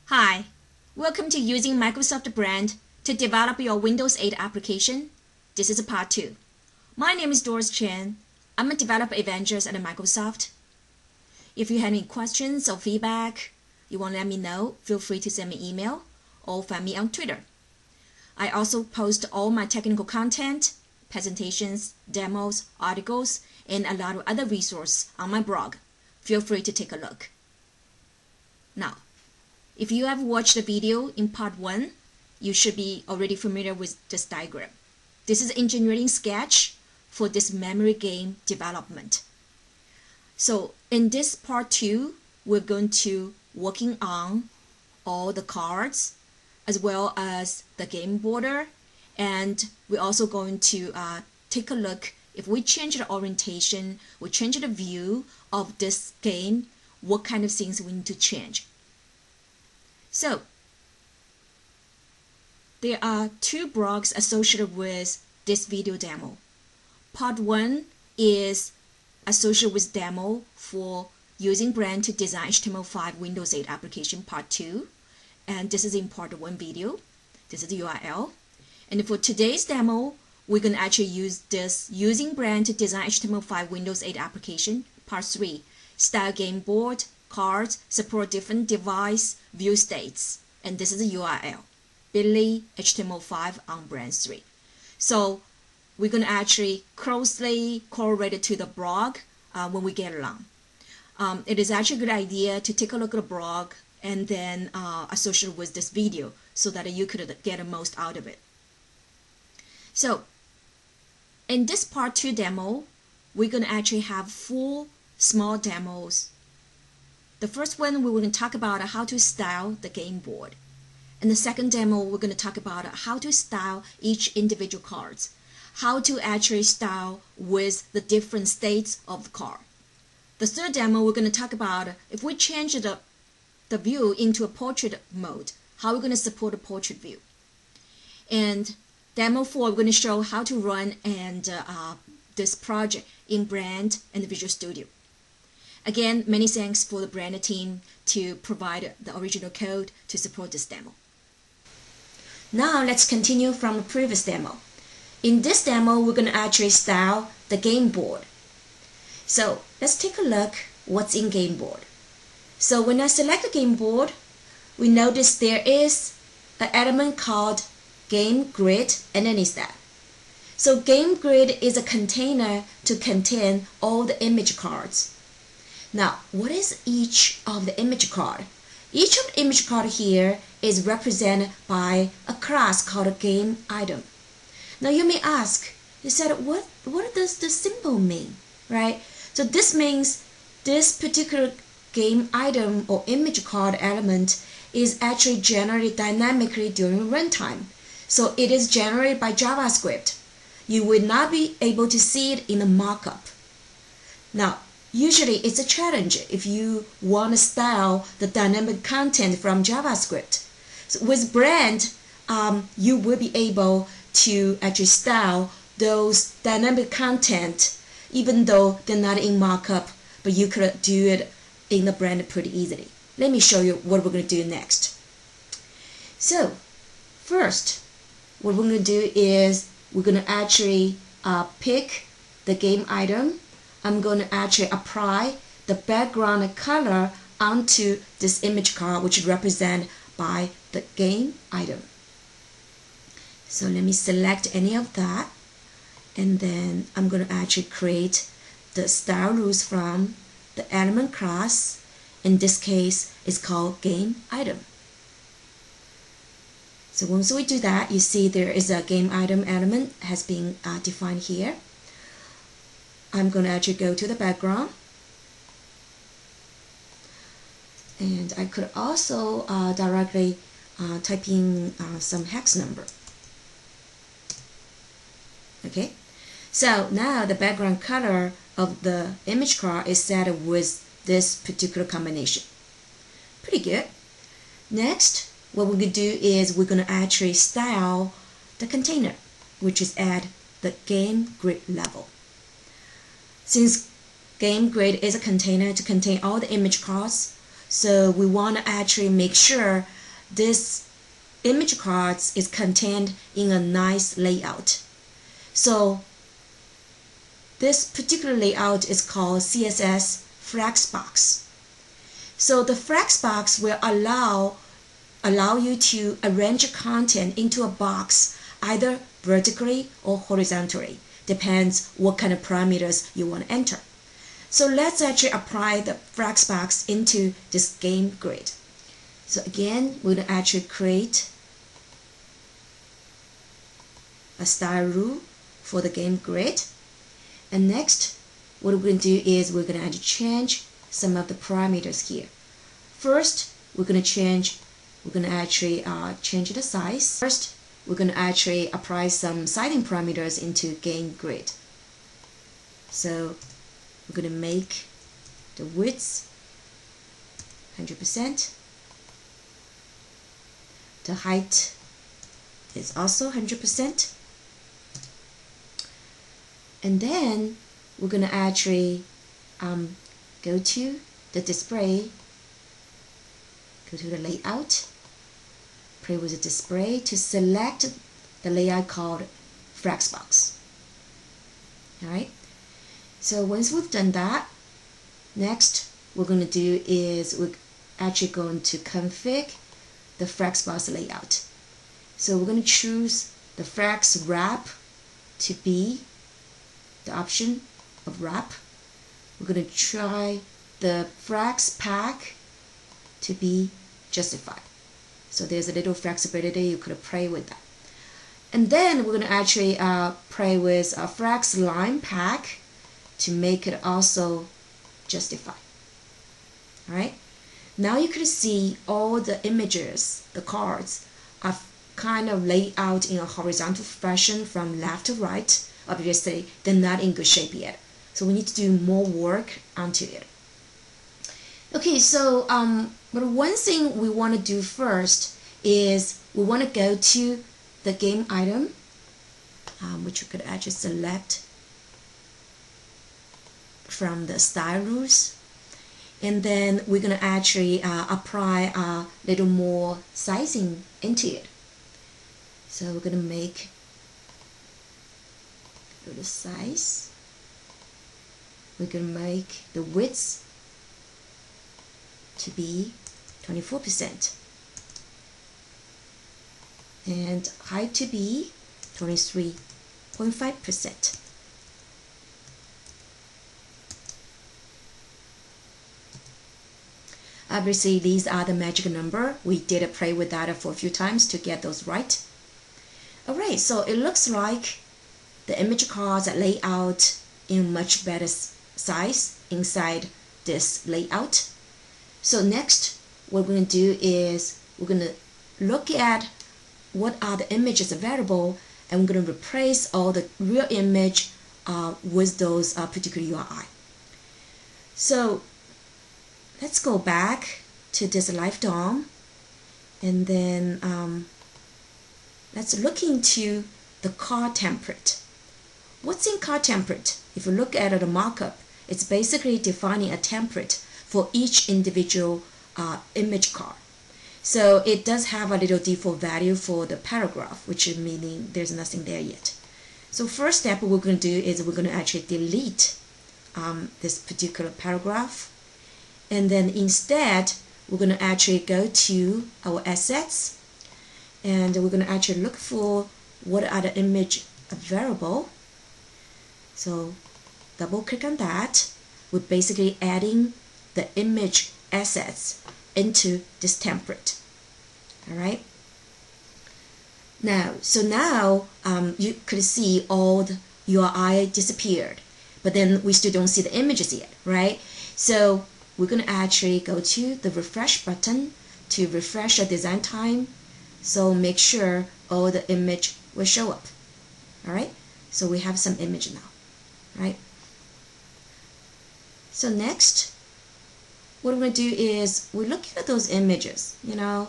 Hi, welcome to using Microsoft Brand to develop your Windows 8 application. This is part 2. My name is Doris Chen. I'm a developer evangelist at Microsoft. If you have any questions or feedback you want to let me know, feel free to send me an email or find me on Twitter. I also post all my technical content, presentations, demos, articles, and a lot of other resources on my blog. Feel free to take a look. Now, if you have watched the video in part 1, you should be already familiar with this diagram. This is engineering sketch for this memory game development. So in this part 2, we're going to working on all the cards as well as the game border, and we're also going to take a look if we change the orientation, we change the view of this game, what kind of things we need to change. So, there are 2 blogs associated with this video demo. Part 1 is associated with demo for using Brand to design HTML5 Windows 8 application. Part 2, and this is in part 1 video. This is the URL. And for today's demo, we're going to actually use this using Brand to design HTML5 Windows 8 application. Part 3, style game board, cards, support different device view states, and this is the URL, bit.ly HTML5 on Brand 3. So we're going to actually closely correlate it to the blog when we get along. It is actually a good idea to take a look at the blog and then associate with this video so that you could get the most out of it. So in this part 2 demo, we're going to actually have 4 small demos. The first one, we're going to talk about how to style the game board. And the second demo, we're going to talk about how to style each individual cards, how to actually style with the different states of the card. The third demo, we're going to talk about if we change the view into a portrait mode, how we're going to support a portrait view. And demo 4, we're going to show how to run this project in Brand and Visual Studio. Again, many thanks for the Brand team to provide the original code to support this demo. Now let's continue from the previous demo. In this demo, we're going to actually style the game board. So let's take a look what's in game board. So when I select the game board, we notice there is an element called game grid underneath that. So game grid is a container to contain all the image cards. Now, what is each of the image card? Each of the image card here is represented by a class called a game item. Now you may ask, you said, what does the symbol mean, right? So this means this particular game item or image card element is actually generated dynamically during runtime. So it is generated by JavaScript. You will not be able to see it in the markup. Now, usually it's a challenge if you want to style the dynamic content from JavaScript. So with Brand, you will be able to actually style those dynamic content even though they're not in markup, but you could do it in the Brand pretty easily. Let me show you what we're going to do next. So first, what we're going to do is we're going to actually pick the game item. I'm going to actually apply the background color onto this image card, which is represented by the game item. So let me select any of that, and then I'm going to actually create the style rules from the element class. In this case, it's called game item. So once we do that, you see there is a game item element has been defined here. I'm going to actually go to the background, and I could also directly type in some hex number. Okay, so now the background color of the image card is set with this particular combination. Pretty good. Next, what we're going to do is we're going to actually style the container, which is at the game grid level. Since game grid is a container to contain all the image cards, so we want to actually make sure this image cards is contained in a nice layout. So this particular layout is called CSS Flexbox. So the Flexbox will allow you to arrange content into a box either vertically or horizontally. Depends what kind of parameters you want to enter. So let's actually apply the Flexbox into this game grid. So again, we're going to actually create a style rule for the game grid. And next, what we're going to do is we're going to actually change some of the parameters here. First, we're going to actually change the size. First, we're going to actually apply some sizing parameters into game grid. So we're going to make the width 100%. The height is also 100%. And then we're going to actually go to the display, go to the layout, play with the display to select the layout called Flexbox. Alright, so once we've done that, next what we're going to do is we're actually going to configure the Flexbox layout. So we're going to choose the Flex Wrap to be the option of wrap. We're going to try the Flex Pack to be justified. So there's a little flexibility, you could play with that. And then we're going to actually play with a Flex Line Pack to make it also justify. Alright, now you can see all the images, the cards, are kind of laid out in a horizontal fashion from left to right. Obviously, they're not in good shape yet. So we need to do more work onto it. Okay, so but one thing we want to do first is we want to go to the game item, which you could actually select from the style rules. And then we're going to actually apply a little more sizing into it. So we're going to make the size. We're going to make the width to be 24% and height to be 23.5%. Obviously, these are the magic number. We did play with that for a few times to get those right. Alright, so it looks like the image cards are laid out in much better size inside this layout. So next, what we're going to do is we're going to look at what are the images available, and we're going to replace all the real image with those particular URI. So let's go back to this Live DOM, and then let's look into the card template. What's in card template? If you look at the markup, it's basically defining a template for each individual image card. So it does have a little default value for the paragraph, which is meaning there's nothing there yet. So first step we're going to do is we're going to actually delete this particular paragraph, and then instead we're going to actually go to our assets, and we're going to actually look for what are the image available. So double click on that. We're basically adding the image assets into this template. Alright. Now, you could see all the URI disappeared, but then we still don't see the images yet, right? So we're going to actually go to the refresh button to refresh the design time. So make sure all the image will show up. Alright. So we have some image now. Right. So next, what we're going to do is we're looking at those images. They're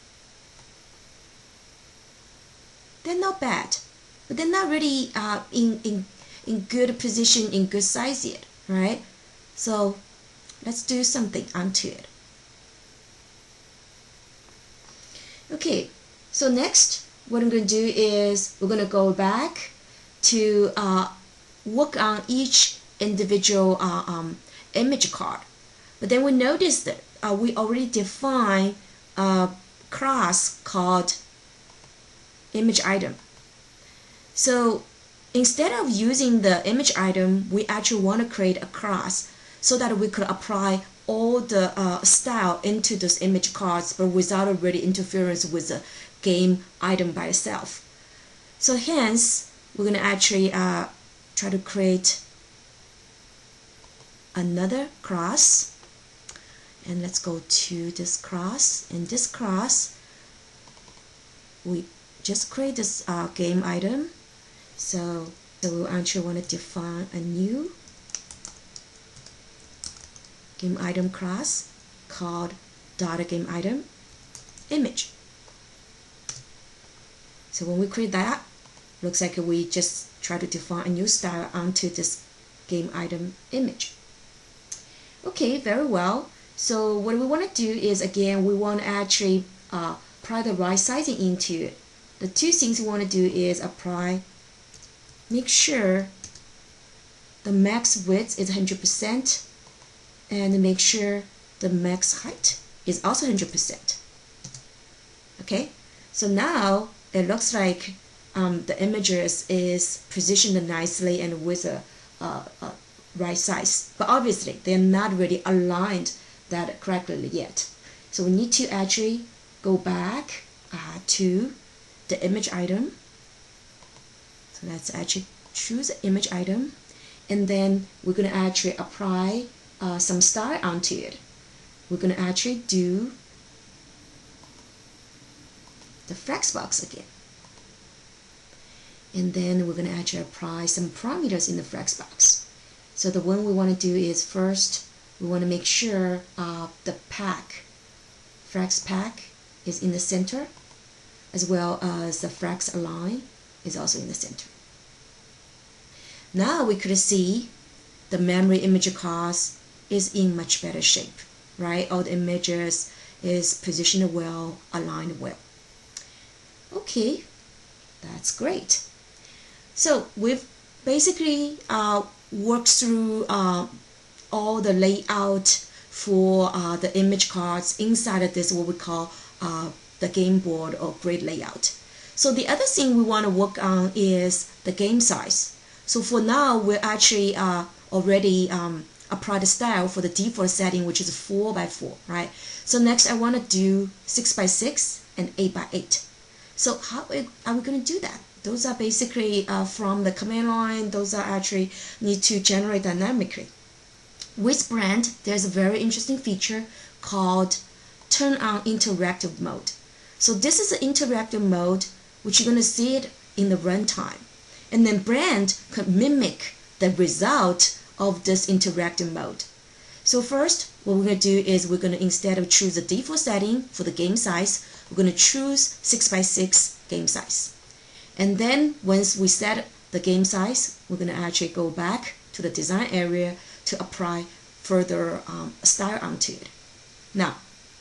not bad, but they're not really in good position, in good size yet, right? So let's do something onto it. Okay, so next what I'm going to do is we're going to go back to work on each individual image card. But then we notice that we already defined a class called image item. So instead of using the image item, we actually want to create a class so that we could apply all the style into those image cards, but without really interference with the game item by itself. So hence, we're going to actually try to create another class. And let's go to this class. In this class, we just create this game item. So we actually want to define a new game item class called data game item image. So when we create that, looks like we just try to define a new style onto this game item image. Okay, very well. So what we want to do is, again, we want to actually apply the right sizing into it. The two things we want to do is make sure the max width is 100% and make sure the max height is also 100%. Okay, so now it looks like the images is positioned nicely and with a right size, but obviously they're not really aligned that correctly yet. So we need to actually go back to the image item. So let's actually choose the image item, and then we're going to actually apply some style onto it. We're going to actually do the flexbox again. And then we're going to actually apply some parameters in the flexbox. So the one we want to do is, first we want to make sure the flex pack is in the center, as well as the flex align is also in the center. Now we could see the memory image class is in much better shape, right? All the images is positioned well, aligned well. Okay, that's great. So we've basically worked through all the layout for the image cards inside of this, what we call the game board or grid layout. So the other thing we want to work on is the game size. So for now, we're actually already apply the style for the default setting, which is 4x4, right? So next I want to do 6x6 and 8x8. So how are we going to do that? Those are basically from the command line. Those are actually need to generate dynamically. With Brand, there's a very interesting feature called Turn on Interactive Mode. So this is an interactive mode, which you're going to see it in the runtime. And then Brand can mimic the result of this interactive mode. So first, what we're going to do is we're going to, instead of choose the default setting for the game size, we're going to choose 6x6 game size. And then once we set the game size, we're going to actually go back to the design area to apply further style onto it. Now,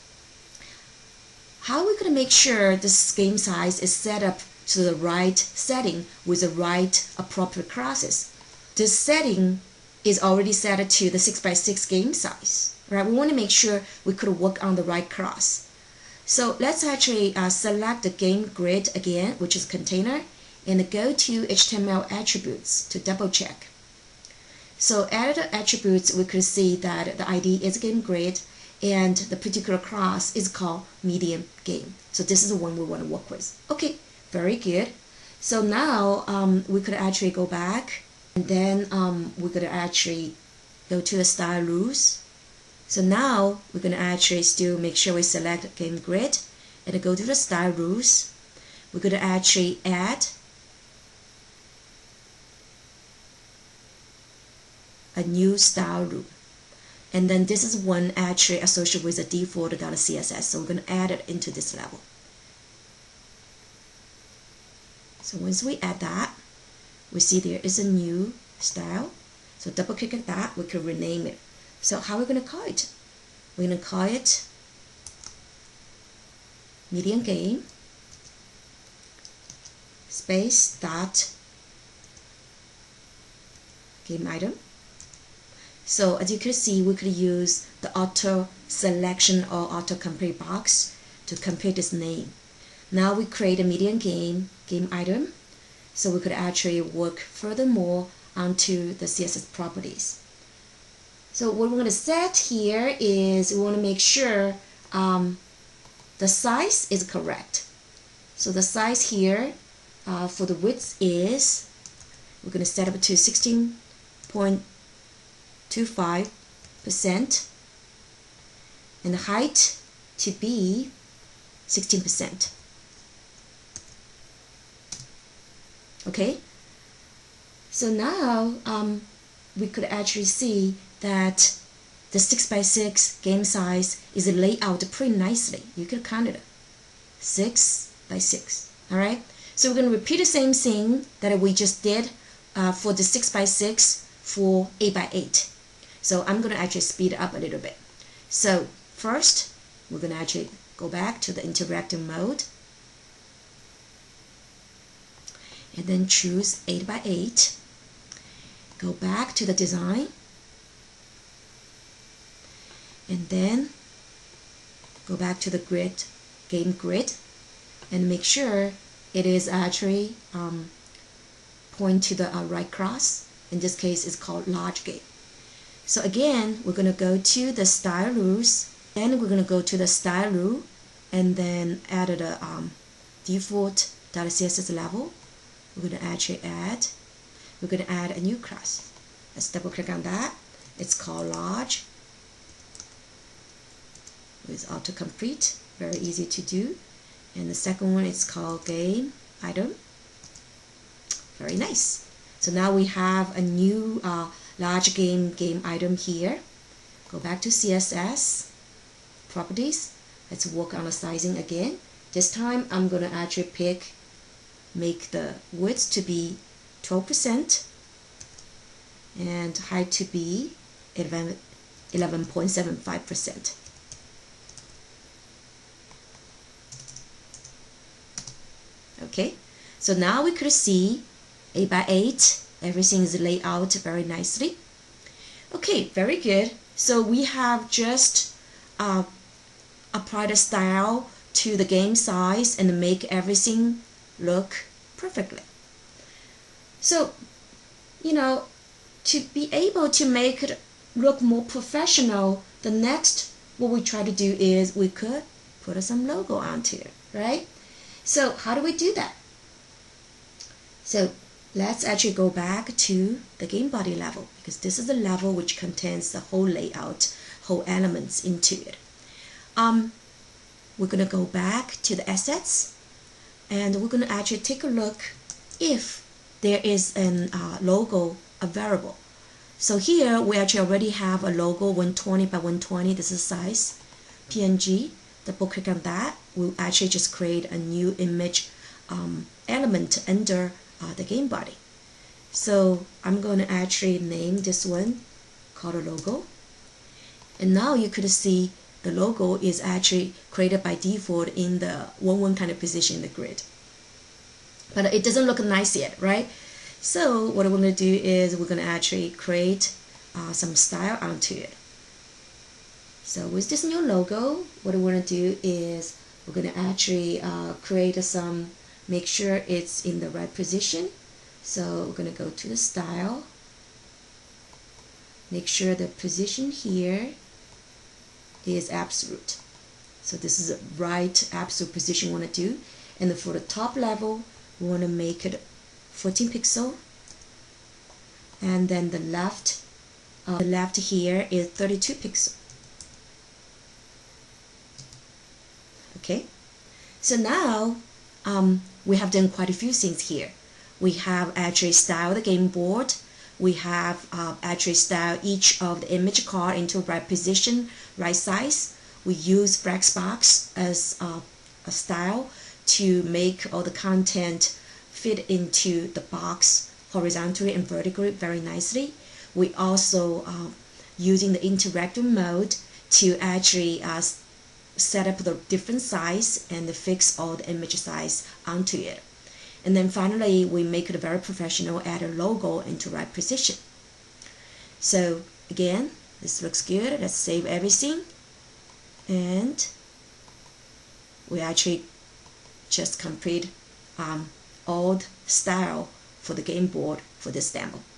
how are we going to make sure this game size is set up to the right setting with the right appropriate classes? This setting is already set to the 6x6 game size, right? We want to make sure we could work on the right class. So let's actually select the game grid again, which is container, and go to HTML attributes to double check. So add the attributes, we could see that the ID is game grid and the particular class is called medium game. So this is the one we want to work with. Okay, very good. So now we could actually go back, and then we could actually go to the style rules. So now we're going to actually still make sure we select game grid and go to the style rules. We're going to actually add a new style rule. And then this is one actually associated with the default .css. So we're going to add it into this level. So once we add that, we see there is a new style. So double click at that, we can rename it. So how are we going to call it? We're going to call it media game space dot game item. So as you can see, we could use the auto selection or auto complete box to complete this name. Now we create a media game item, so we could actually work furthermore onto the CSS properties. So what we're going to set here is we want to make sure the size is correct. So the size here for the width is, we're going to set up to 16.25% and the height to be 16%. Okay, so now we could actually see that the 6x6 game size is laid out pretty nicely. You can count it 6x6. All right, so we're going to repeat the same thing that we just did for the 6x6 for 8x8. So I'm going to actually speed it up a little bit. So first, we're going to actually go back to the interactive mode and then choose 8x8. Go back to the design and then go back to the grid, game grid, and make sure it is actually point to the right cross. In this case, it's called large game. So again, we're going to go to the style rules, then we're going to go to the style rule and then add the default .css level. We're going to actually add a new class. Let's double click on that. It's called large with autocomplete, very easy to do. And the second one is called game item. Very nice. So now we have a new large game item here. Go back to CSS properties. Let's work on the sizing again. This time I'm going to actually make the width to be 12% and height to be 11.75%. Okay, so now we could see 8x8, everything is laid out very nicely. Okay, very good. So we have just applied a style to the game size and make everything look perfectly. So, you know, to be able to make it look more professional, the next what we try to do is we could put some logo onto it, right? So how do we do that? So let's actually go back to the game body level, because this is the level which contains the whole layout, whole elements into it. We're going to go back to the assets and we're going to actually take a look if there is a logo available. So here we actually already have a logo 120 by 120. This is size PNG. Double click on that. We'll actually just create a new image element under the game body. So I'm going to actually name this one called a logo. And now you could see the logo is actually created by default in the 1-1 kind of position in the grid. But it doesn't look nice yet, right? So what we're going to do is we're going to actually create some style onto it. So with this new logo, what we're going to do is we're going to actually create make sure it's in the right position. So we're going to go to the style, make sure the position here is absolute. So this is the right absolute position we want to do. And for the top level, we want to make it 14 pixel. And then the left here is 32 pixel. Okay, so now we have done quite a few things here. We have actually styled the game board. We have actually styled each of the image card into right position, right size. We use Flexbox as a style to make all the content fit into the box horizontally and vertically very nicely. We also using the interactive mode to actually set up the different size and fix all the image size onto it. And then finally, we make it very professional, add a logo into right position. So again, this looks good. Let's save everything. And we actually just complete old style for the game board for this demo.